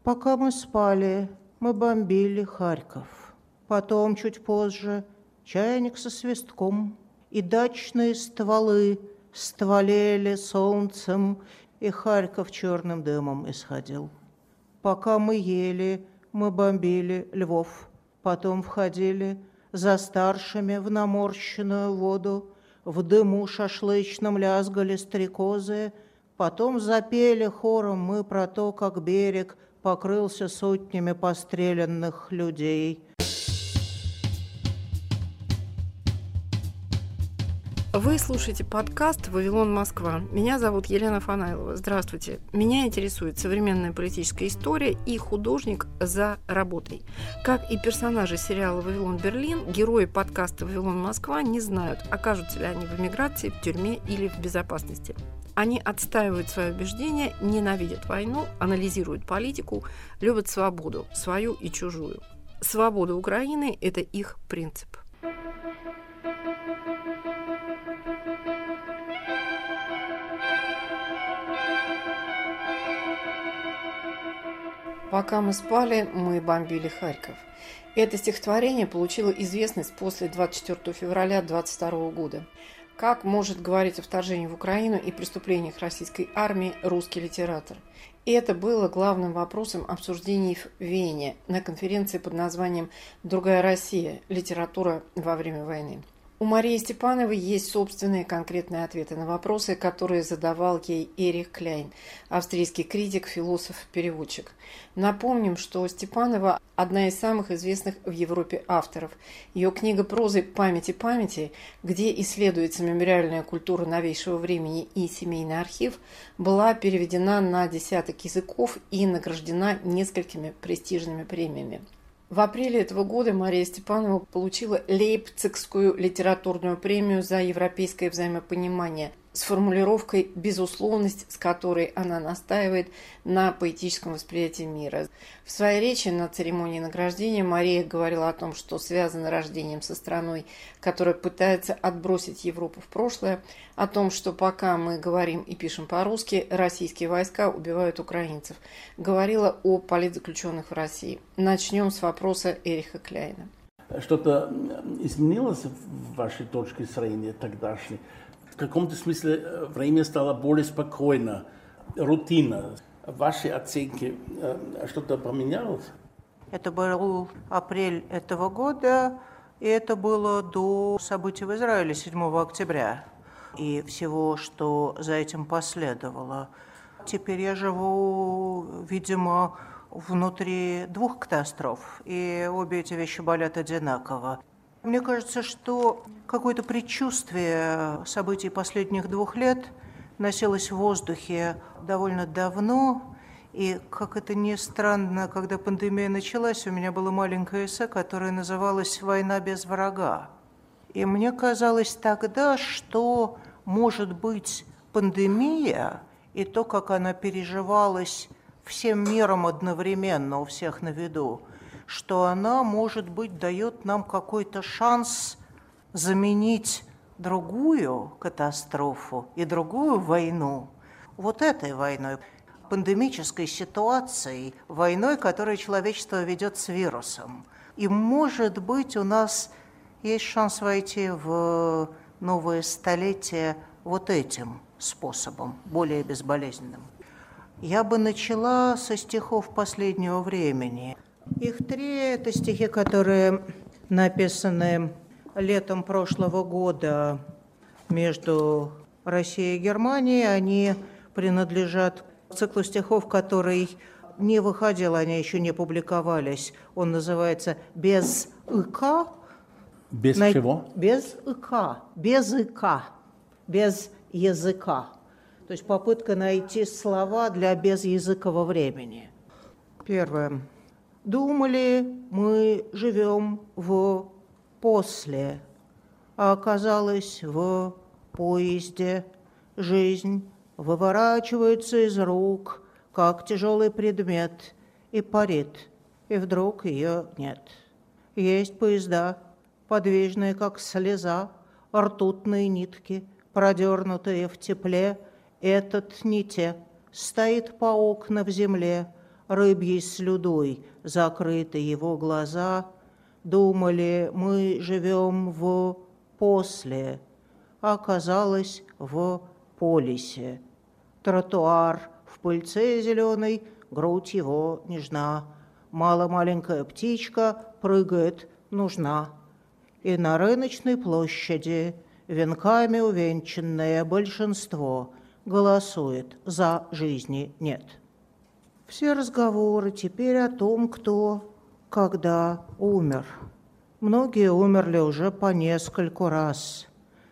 Пока мы спали, мы бомбили Харьков. Потом, чуть позже, чайник со свистком, и дачные стволы стволели солнцем, и Харьков черным дымом исходил. Пока мы ели, мы бомбили Львов. Потом входили за старшими в наморщенную воду, в дыму шашлычном лязгали стрекозы, потом запели хором мы про то, как берег покрылся сотнями постреленных людей. Вы слушаете подкаст «Вавилон, Москва». Меня зовут Елена Фанайлова. Здравствуйте. Меня интересует современная политическая история и художник за работой. Как и персонажи сериала «Вавилон, Берлин», герои подкаста «Вавилон, Москва» не знают, окажутся ли они в эмиграции, в тюрьме или в безопасности. Они отстаивают свои убеждения, ненавидят войну, анализируют политику, любят свободу, свою и чужую. Свобода Украины – это их принцип. «Пока мы спали, мы бомбили Харьков». Это стихотворение получило известность после 24 февраля 1922 года. Как может говорить о вторжении в Украину и преступлениях российской армии русский литератор? И это было главным вопросом обсуждений в Вене на конференции под названием «Другая Россия. Литература во время войны». У Марии Степановой есть собственные конкретные ответы на вопросы, которые задавал ей Эрих Кляйн, австрийский критик, философ, переводчик. Напомним, что Степанова – одна из самых известных в Европе авторов. Ее книга прозы «Памяти памяти», где исследуется мемориальная культура новейшего времени и семейный архив, была переведена на десяток языков и награждена несколькими престижными премиями. В апреле этого года Мария Степанова получила Лейпцигскую литературную премию за европейское взаимопонимание с формулировкой «безусловность», с которой она настаивает на поэтическом восприятии мира. В своей речи на церемонии награждения Мария говорила о том, что связано рождением со страной, которая пытается отбросить Европу в прошлое, о том, что пока мы говорим и пишем по-русски, российские войска убивают украинцев. Говорила о политзаключенных в России. Начнем с вопроса Эриха Кляйна. Что-то изменилось в вашей точке зрения тогдашней? В каком-то смысле время стало более спокойно, рутина. Ваши оценки, что-то поменялось? Это был апрель этого года, и это было до событий в Израиле 7 октября и всего, что за этим последовало. Теперь я живу, видимо, внутри двух катастроф, и обе эти вещи болят одинаково. Мне кажется, что какое-то предчувствие событий последних 2 лет носилось в воздухе довольно давно, и, как это ни странно, когда пандемия началась, у меня было маленькое эссе, которое называлось «Война без врага». И мне казалось тогда, что, может быть, пандемия и то, как она переживалась всем миром одновременно, у всех на виду, что она, может быть, дает нам какой-то шанс заменить другую катастрофу и другую войну вот этой войной, пандемической ситуацией, войной, которую человечество ведет с вирусом. И, может быть, у нас есть шанс войти в новое столетие вот этим способом, более безболезненным. Я бы начала со стихов последнего времени. Их 3 – это стихи, которые написаны летом прошлого года между Россией и Германией. Они принадлежат циклу стихов, который не выходил, они еще не публиковались. Он называется «Без ика». Без чего? Без ика, без ика, без языка. То есть попытка найти слова для безязыкового времени. Первое. Думали, мы живем в после, а оказалось в поезде. Жизнь выворачивается из рук, как тяжелый предмет, и парит, и вдруг ее нет. Есть поезда, подвижные, как слеза, ртутные нитки, продернутые в тепле. Этот не те, стоит по окна в земле, рыбьей слюдой закрыты его глаза, думали, мы живем в после, а оказалось в полисе. Тротуар в пыльце зеленой, грудь его нежна, маленькая птичка прыгает, нужна. И на рыночной площади венками увенчанное большинство голосует «за жизни нет». Все разговоры теперь о том, кто, когда умер. Многие умерли уже по нескольку раз.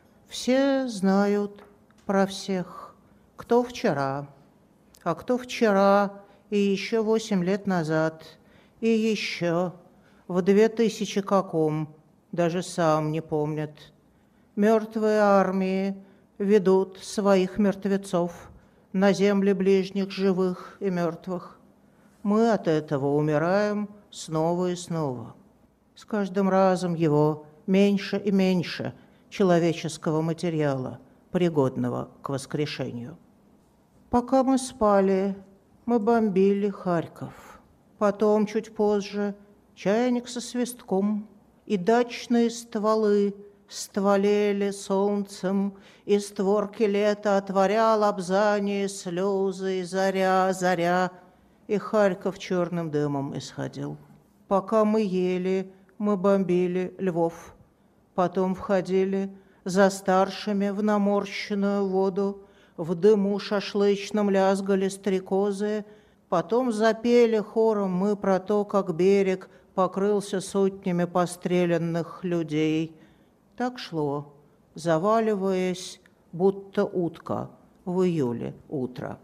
Все знают про всех, кто вчера, а кто вчера и еще 8 лет назад, и еще в 2000 каком, даже сам не помнят. Мертвые армии ведут своих мертвецов на земли ближних живых и мертвых. Мы от этого умираем снова и снова. С каждым разом его меньше и меньше человеческого материала, пригодного к воскрешению. Пока мы спали, мы бомбили Харьков. Потом, чуть позже, чайник со свистком и дачные стволы стволели солнцем, и створки лета отворял обзание слезы, и заря, и Харьков черным дымом исходил. Пока мы ели, мы бомбили Львов. Потом входили за старшими в наморщенную воду, в дыму шашлычном лязгали стрекозы, потом запели хором мы про то, как берег покрылся сотнями постреленных людей. Так шло, заваливаясь, будто утка в июле утро.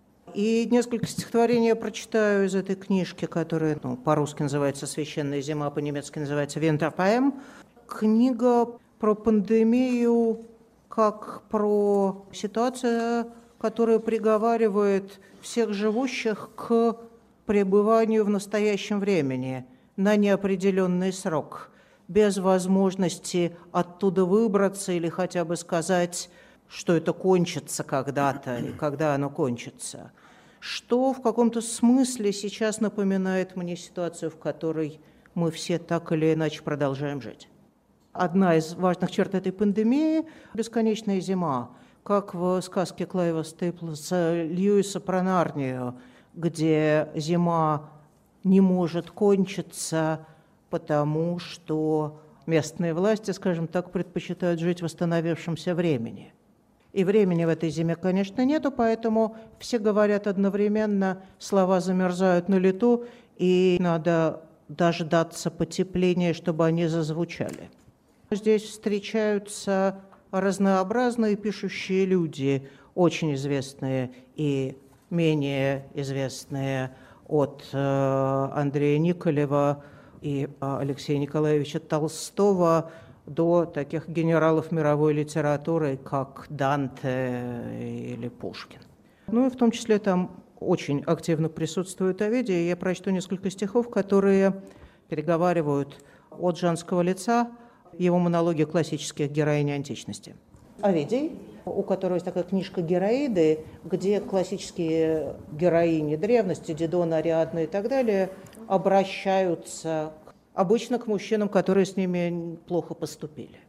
И несколько стихотворений я прочитаю из этой книжки, которая по-русски называется «Священная зима», по-немецки называется «Winterpoem». Книга про пандемию, как про ситуацию, которая приговаривает всех живущих к пребыванию в настоящем времени на неопределенный срок, без возможности оттуда выбраться или хотя бы сказать, что это кончится когда-то и когда оно кончится. Что в каком-то смысле сейчас напоминает мне ситуацию, в которой мы все так или иначе продолжаем жить. Одна из важных черт этой пандемии – бесконечная зима, как в сказке Клайва Стейплса Льюиса про Нарнию, где зима не может кончиться, потому что местные власти, скажем так, предпочитают жить в восстановившемся времени. И времени в этой зиме, конечно, нету, поэтому все говорят одновременно, слова замерзают на лету, и надо дождаться потепления, чтобы они зазвучали. Здесь встречаются разнообразные пишущие люди, очень известные и менее известные, от Андрея Николева и Алексея Николаевича Толстого до таких генералов мировой литературы, как Данте или Пушкин. Ну и в том числе там очень активно присутствует Овидий. Я прочту несколько стихов, которые переговаривают от женского лица его монологи классических героинь античности. Овидий, у которого есть такая книжка «Героиды», где классические героини древности, Дидона, Ариадна и так далее, обращаются обычно к мужчинам, которые с ними плохо поступили.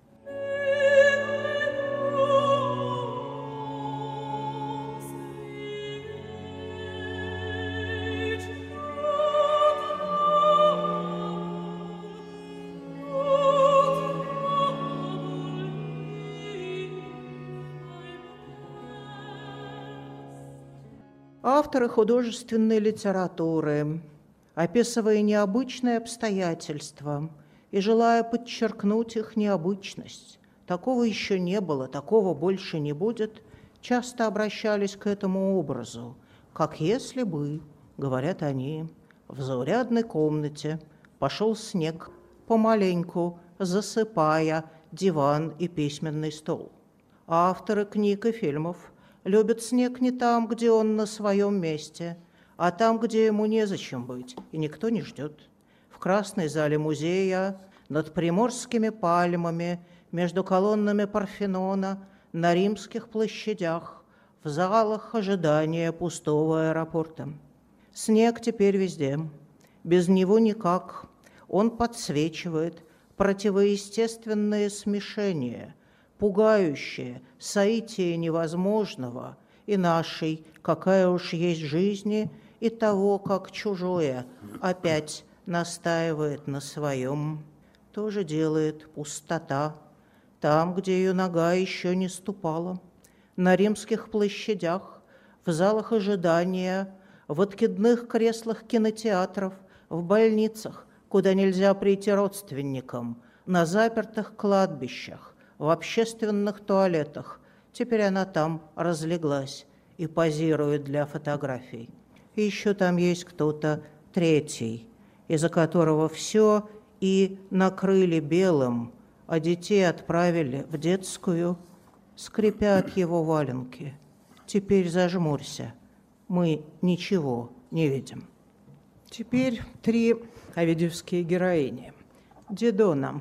Авторы художественной литературы, описывая необычные обстоятельства и желая подчеркнуть их необычность, такого еще не было, такого больше не будет, часто обращались к этому образу, как если бы, говорят они, в заурядной комнате пошел снег, помаленьку засыпая диван и письменный стол. Авторы книг и фильмов любят снег не там, где он на своем месте, а там, где ему незачем быть, и никто не ждет. В красной зале музея, над приморскими пальмами, между колоннами Парфенона, на римских площадях, в залах ожидания пустого аэропорта. Снег теперь везде. Без него никак. Он подсвечивает противоестественные смешения, пугающие соитие невозможного и нашей, какая уж есть жизни, и того, как чужое опять настаивает на своем. То же делает пустота, там, где ее нога еще не ступала, на римских площадях, в залах ожидания, в откидных креслах кинотеатров, в больницах, куда нельзя прийти родственникам, на запертых кладбищах, в общественных туалетах. Теперь она там разлеглась и позирует для фотографий. И еще там есть кто-то третий, из-за которого все и накрыли белым, а детей отправили в детскую. Скрипят его валенки. Теперь зажмурься. Мы ничего не видим. Теперь 3 овидиевские героини. Дидона.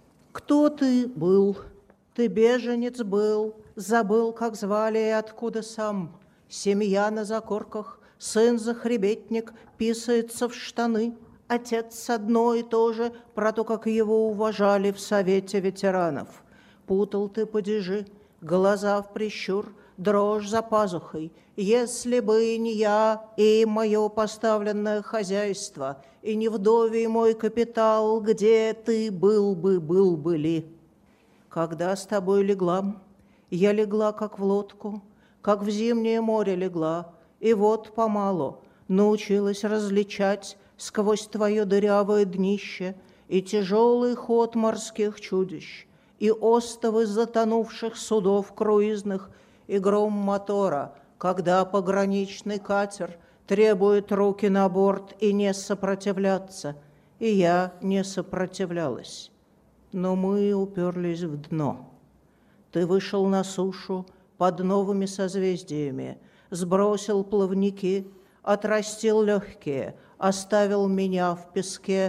Кто ты был? Ты беженец был, забыл, как звали и откуда сам. Семья на закорках, сын-захребетник писается в штаны. Отец одно и то же про то, как его уважали в Совете ветеранов. Путал ты падежи, глаза в прищур, дрожь за пазухой. Если бы не я и мое поставленное хозяйство, и не вдовий мой капитал, где ты был бы ли? Когда с тобой легла, я легла, как в лодку, как в зимнее море легла, и вот помалу научилась различать сквозь твое дырявое днище и тяжелый ход морских чудищ, и остовы затонувших судов круизных, и гром мотора, когда пограничный катер требует руки на борт и не сопротивляться. И я не сопротивлялась. Но мы уперлись в дно. Ты вышел на сушу под новыми созвездиями, сбросил плавники, отрастил легкие, оставил меня в песке,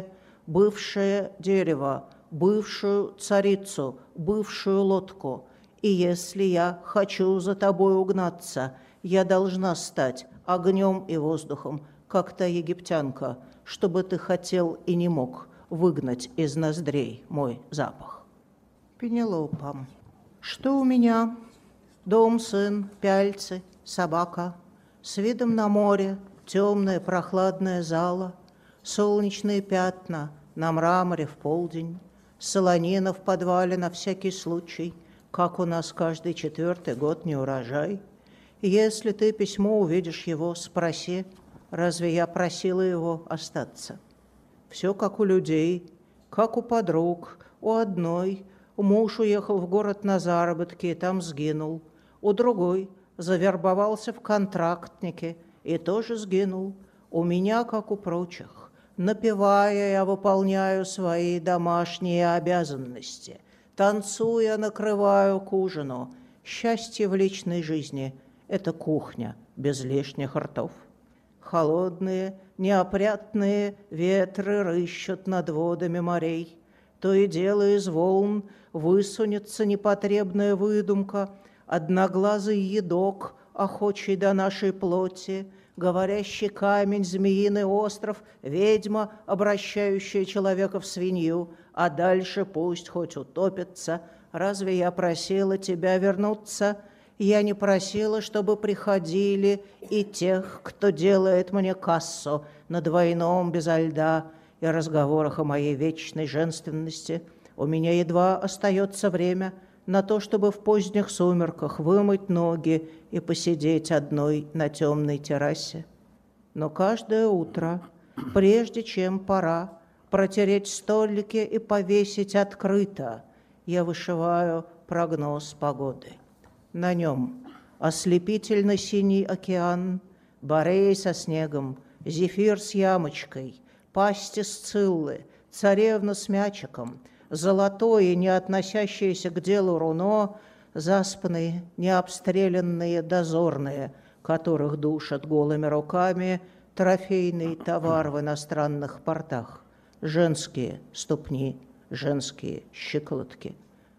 бывшее дерево, бывшую царицу, бывшую лодку. И если я хочу за тобой угнаться, я должна стать огнем и воздухом, как та египтянка, чтобы ты хотел и не мог выгнать из ноздрей мой запах. Пенелопа. Что у меня? Дом, сын, пяльцы, собака. С видом на море, темная прохладная зала, солнечные пятна на мраморе в полдень, солонина в подвале на всякий случай, как у нас каждый 4-й год неурожай. Если ты письмо увидишь его, спроси, разве я просила его остаться? Все как у людей, как у подруг, у одной. Муж уехал в город на заработки и там сгинул. У другой завербовался в контрактнике и тоже сгинул. У меня, как у прочих, напевая, я выполняю свои домашние обязанности. Танцуя, накрываю к ужину. Счастье в личной жизни – это кухня без лишних ртов. Холодные, неопрятные ветры рыщут над водами морей. То и дело из волн высунется непотребная выдумка, одноглазый едок, охочий до нашей плоти, говорящий камень, змеиный остров, ведьма, обращающая человека в свинью, а дальше пусть хоть утопится. Разве я просила тебя вернуться? Я не просила, чтобы приходили и тех, кто делает мне кассу на двойном безо льда и разговорах о моей вечной женственности. У меня едва остается время на то, чтобы в поздних сумерках вымыть ноги и посидеть одной на темной террасе. Но каждое утро, прежде чем пора протереть столики и повесить открыто, я вышиваю прогноз погоды. На нем ослепительно-синий океан, Бореи со снегом, Зефир с ямочкой, пасти Сциллы, царевна с мячиком, золотое, не относящееся к делу руно, заспанные, необстрелянные дозорные, которых душат голыми руками, трофейный товар в иностранных портах, женские ступни, женские щиколотки.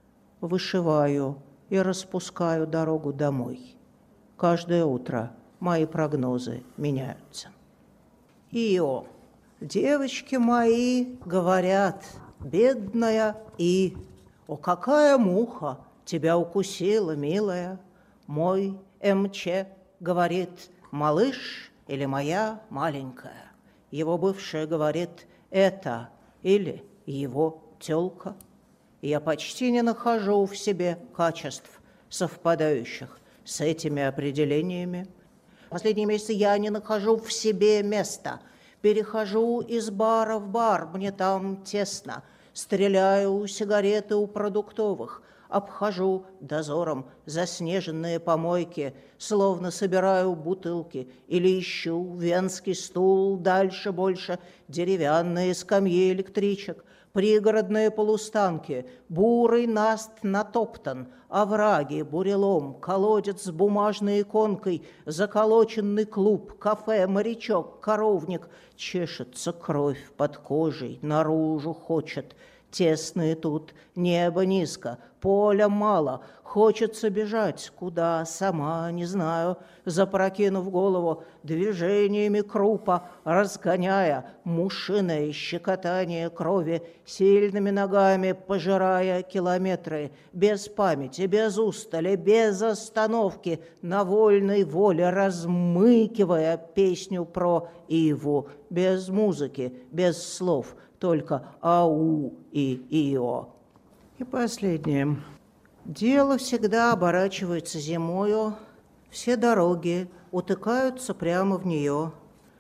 Вышиваю и распускаю дорогу домой. Каждое утро мои прогнозы меняются. Ио. Девочки мои говорят, бедная И. О, какая муха тебя укусила, милая. Мой МЧ говорит, малыш или моя маленькая. Его бывшая говорит, это или его тёлка. Я почти не нахожу в себе качеств, совпадающих с этими определениями. Последние месяцы я не нахожу в себе места. Перехожу из бара в бар, мне там тесно. Стреляю сигареты у продуктовых. Обхожу дозором заснеженные помойки, словно собираю бутылки, или ищу венский стул, дальше больше деревянные скамьи электричек, пригородные полустанки, бурый наст натоптан, овраги, бурелом, колодец с бумажной иконкой, заколоченный клуб, кафе, морячок, коровник. Чешется кровь под кожей, наружу хочет. Тесные тут, небо низко, поля мало, хочется бежать, куда, сама не знаю, запрокинув голову, движениями крупа, разгоняя мушиное щекотание крови, сильными ногами пожирая километры, без памяти, без устали, без остановки, на вольной воле размыкивая песню про Иву, без музыки, без слов, только ау и ио. И последнее. Дело всегда оборачивается зимою, все дороги утыкаются прямо в нее.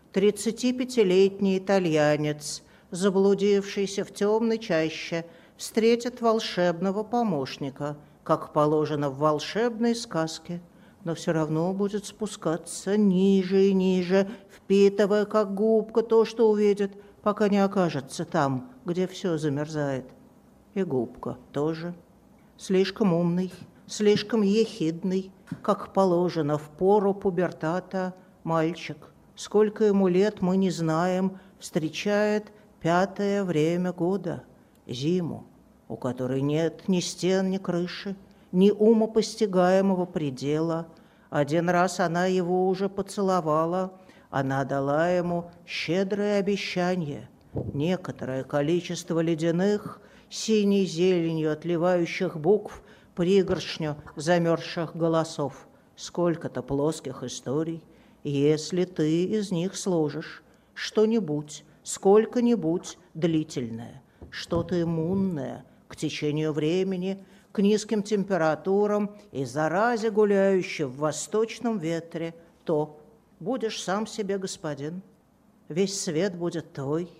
35-летний итальянец, заблудившийся в темной чаще, встретит волшебного помощника, как положено в волшебной сказке, но все равно будет спускаться ниже и ниже, впитывая, как губка, то, что увидит, пока не окажется там, где все замерзает. И губка тоже. Слишком умный, слишком ехидный, как положено в пору пубертата, мальчик, сколько ему лет мы не знаем, встречает 5-е время года, зиму, у которой нет ни стен, ни крыши, ни умопостигаемого предела. Один раз она его уже поцеловала, она дала ему щедрое обещание, некоторое количество ледяных, синей зеленью отливающих букв, пригоршню замерзших голосов, сколько-то плоских историй, если ты из них сложишь что-нибудь, сколько-нибудь длительное, что-то иммунное к течению времени, к низким температурам и заразе, гуляющей в восточном ветре, то будешь сам себе господин, весь свет будет твой,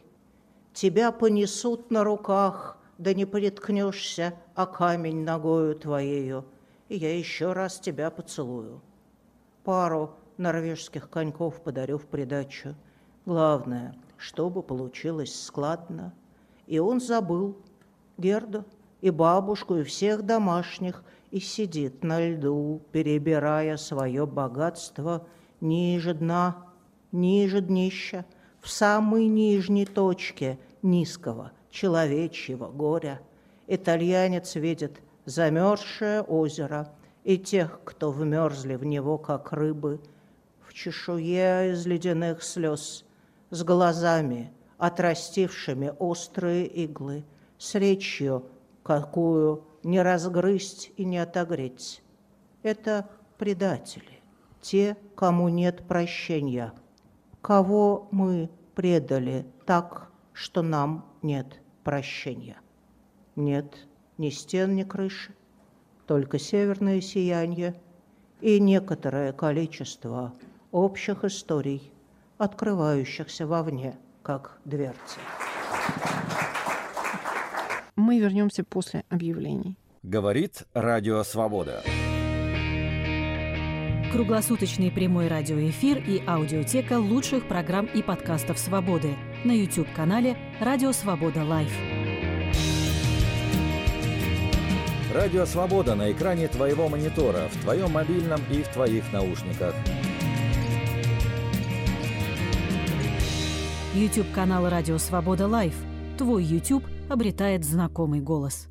тебя понесут на руках, да не приткнешься, а камень ногою твоею, и я еще раз тебя поцелую. Пару норвежских коньков подарю в придачу. Главное, чтобы получилось складно. И он забыл Герду и бабушку, и всех домашних, и сидит на льду, перебирая свое богатство ниже дна, ниже днища, в самой нижней точке низкого человечьего горя. Итальянец видит замерзшее озеро и тех, кто вмерзли в него, как рыбы, в чешуе из ледяных слез, с глазами, отрастившими острые иглы, с речью, какую не разгрызть и не отогреть. Это предатели, те, кому нет прощения, кого мы предали так, что нам нет прощения. Нет ни стен, ни крыши, только северное сияние и некоторое количество общих историй, открывающихся вовне, как дверцы. Мы вернемся после объявлений. Говорит Радио Свобода. Круглосуточный прямой радиоэфир и аудиотека лучших программ и подкастов «Свободы» на YouTube-канале «Радио Свобода Лайв». Радио Свобода на экране твоего монитора, в твоем мобильном и в твоих наушниках. YouTube-канал «Радио Свобода Лайв». Твой YouTube обретает знакомый голос.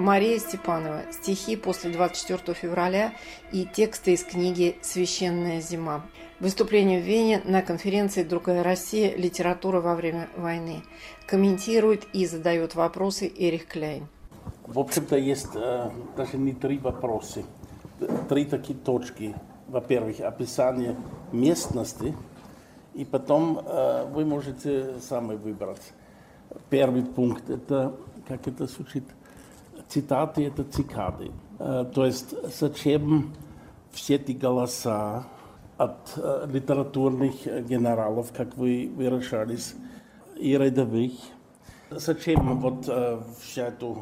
Мария Степанова. Стихи после 24 февраля и тексты из книги «Священная зима». Выступление в Вене на конференции «Другая Россия. Литература во время войны». Комментирует и задает вопросы Эрих Кляйн. В общем-то, есть даже не 3 вопроса. 3 такие точки. Во-первых, описание местности, и потом вы можете сами выбрать. Первый пункт – это, как это звучит, цитаты – это цикады. То есть, зачем все эти голоса от литературных генералов, как вы выражались, и рядовых? Зачем вот вся эта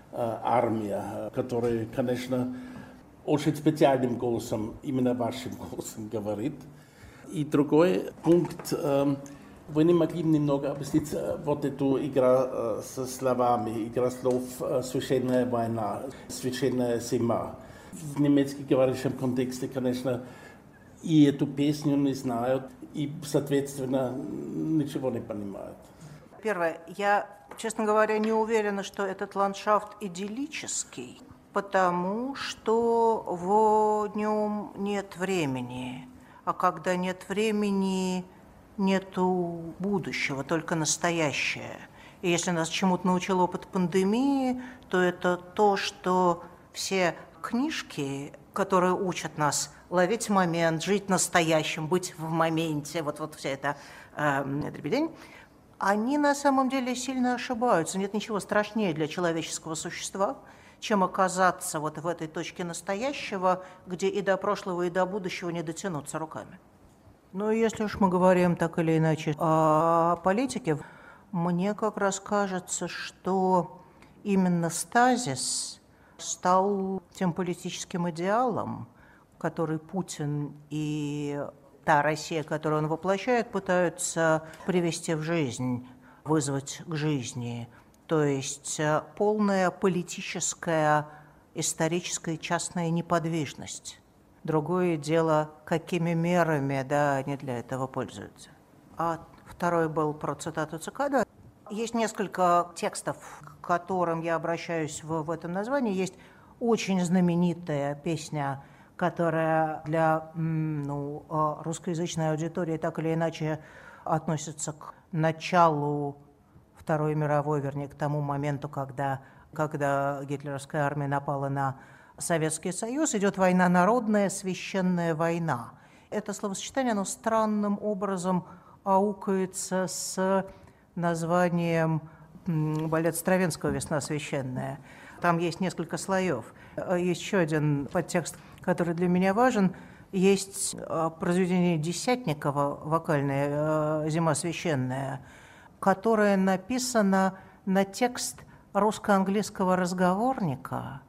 армия, которая, конечно, очень специальным голосом, именно вашим голосом говорит? И другой пункт, вы не могли немного объяснить вот эту игру со словами, игра слов «священная война», «священная зима». В немецко говорящем контексте, конечно, и эту песню не знают, и, соответственно, ничего не понимают. Первое. Я, честно говоря, не уверена, что этот ландшафт идиллический, потому что в нем нет времени. А когда нет времени, нету будущего, только настоящее. И если нас чему-то научил опыт пандемии, то это то, что все книжки, которые учат нас ловить момент, жить настоящим, быть в моменте, вот вся эта дребедень, они на самом деле сильно ошибаются. Нет ничего страшнее для человеческого существа, чем оказаться вот в этой точке настоящего, где и до прошлого, и до будущего не дотянуться руками. Ну, если уж мы говорим так или иначе о политике, мне как раз кажется, что именно стазис стал тем политическим идеалом, который Путин и та Россия, которую он воплощает, пытаются привести в жизнь, вызвать к жизни. То есть полная политическая, историческая, частная неподвижность. Другое дело, какими мерами, да, они для этого пользуются. А второй был про цитату Цикада. Есть несколько текстов, к которым я обращаюсь в этом названии. Есть очень знаменитая песня, которая для русскоязычной аудитории так или иначе относится к началу Второй мировой, вернее, к тому моменту, когда гитлеровская армия напала на Советский Союз. Идет война народная, священная война. Это словосочетание, оно странным образом аукается с названием балет Стравинского «Весна священная». Там есть несколько слоев. Есть еще один подтекст, который для меня важен. Есть произведение Десятникова, вокальное «Зима священная», которое написано на текст русско-английского разговорника,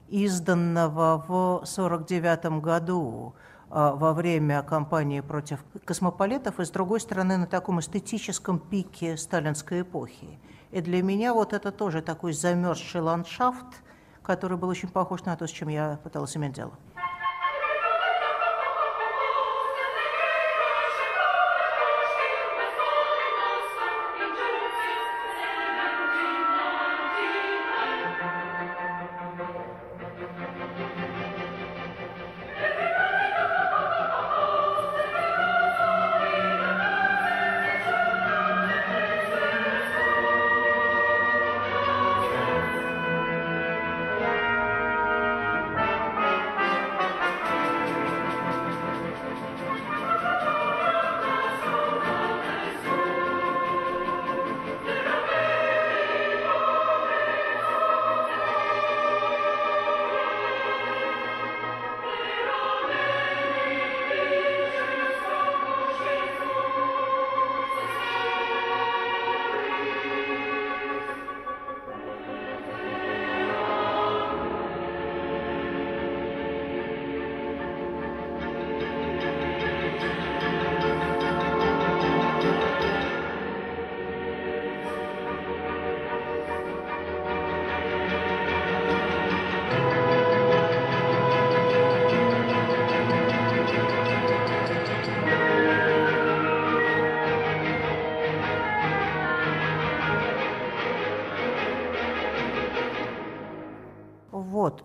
изданного в 1949 году во время кампании против космополитов, и, с другой стороны, на таком эстетическом пике сталинской эпохи. И для меня вот это тоже такой замерзший ландшафт, который был очень похож на то, с чем я пыталась иметь дело.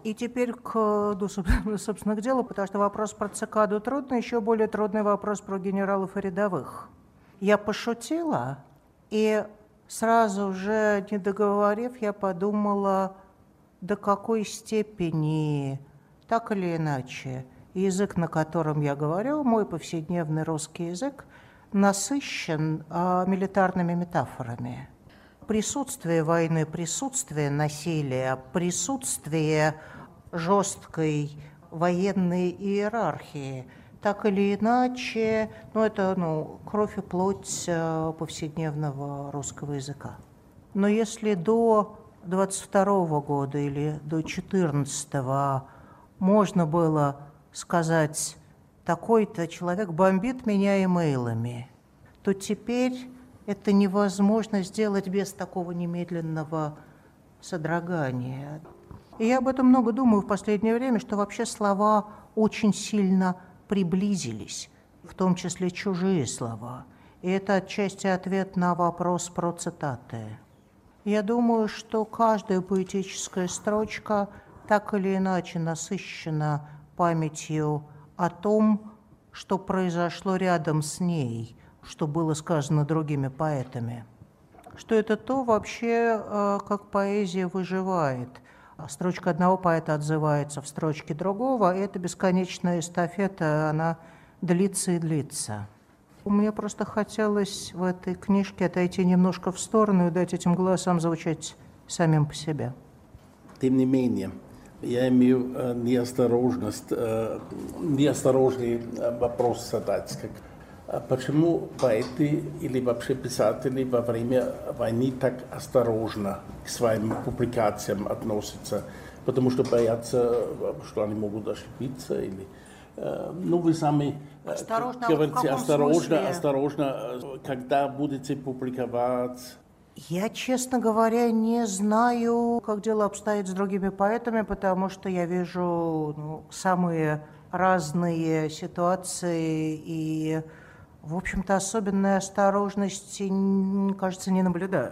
И теперь собственно, к делу, потому что вопрос про цикаду трудный, еще более трудный вопрос про генералов и рядовых. Я пошутила, и сразу же, не договорив, я подумала, до какой степени, так или иначе, язык, на котором я говорю, мой повседневный русский язык, насыщен милитарными метафорами. Присутствие войны, присутствие насилия, присутствие жесткой военной иерархии, так или иначе, это кровь и плоть повседневного русского языка. Но если до 22 года или до 14 можно было сказать, такой-то человек бомбит меня имейлами, то теперь это невозможно сделать без такого немедленного содрогания. И я об этом много думаю в последнее время, что вообще слова очень сильно приблизились, в том числе чужие слова. И это отчасти ответ на вопрос про цитаты. Я думаю, что каждая поэтическая строчка так или иначе насыщена памятью о том, что произошло рядом с ней, что было сказано другими поэтами. Что это то вообще, как поэзия выживает. Строчка одного поэта отзывается в строчке другого, и эта бесконечная эстафета, она длится и длится. Мне просто хотелось в этой книжке отойти немножко в сторону и дать этим голосам звучать самим по себе. Тем не менее, я имею неосторожный вопрос задать. Почему поэты или вообще писатели во время войны так осторожно к своим публикациям относятся? Потому что боятся, что они могут ошибиться или... вы сами говорите осторожно, когда будете публиковать? Я, честно говоря, не знаю, как дело обстоит с другими поэтами, потому что я вижу самые разные ситуации и, в общем-то, особенной осторожности, кажется, не наблюдаю.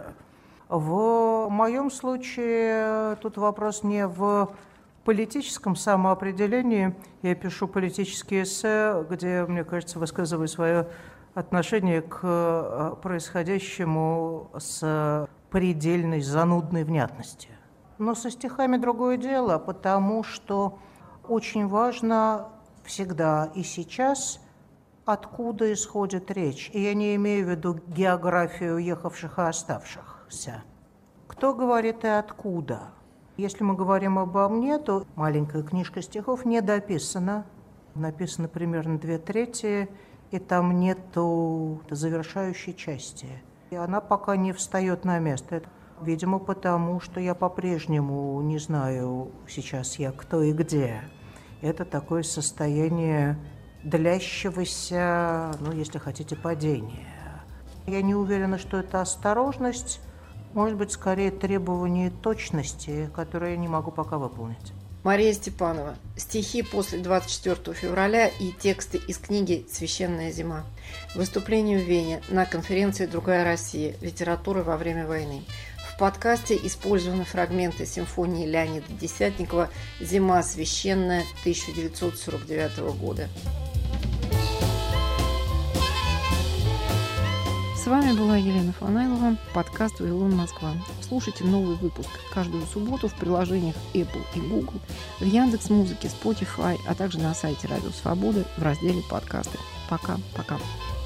В моем случае тут вопрос не в политическом самоопределении. Я пишу политические эссе, где, мне кажется, высказываю свое отношение к происходящему с предельной занудной внятностью. Но со стихами другое дело, потому что очень важно всегда и сейчас, откуда исходит речь. И я не имею в виду географию уехавших и оставшихся. Кто говорит и откуда? Если мы говорим обо мне, то маленькая книжка стихов не дописана. Написано примерно 2/3, и там нету завершающей части. И она пока не встает на место. Видимо, потому что я по-прежнему не знаю сейчас я кто и где. Это такое состояние длящегося, если хотите, падения. Я не уверена, что это осторожность, может быть, скорее требование точности, которое я не могу пока выполнить. Мария Степанова. Стихи после 24 февраля и тексты из книги «Священная зима». Выступление в Вене на конференции «Другая Россия. Литература во время войны». В подкасте использованы фрагменты симфонии Леонида Десятникова «Зима священная» 1949 года. С вами была Елена Фанайлова, подкаст «Вавилон Москва». Слушайте новый выпуск каждую субботу в приложениях Apple и Google, в Яндекс.Музыке, Spotify, а также на сайте Радио Свобода в разделе «Подкасты». Пока-пока.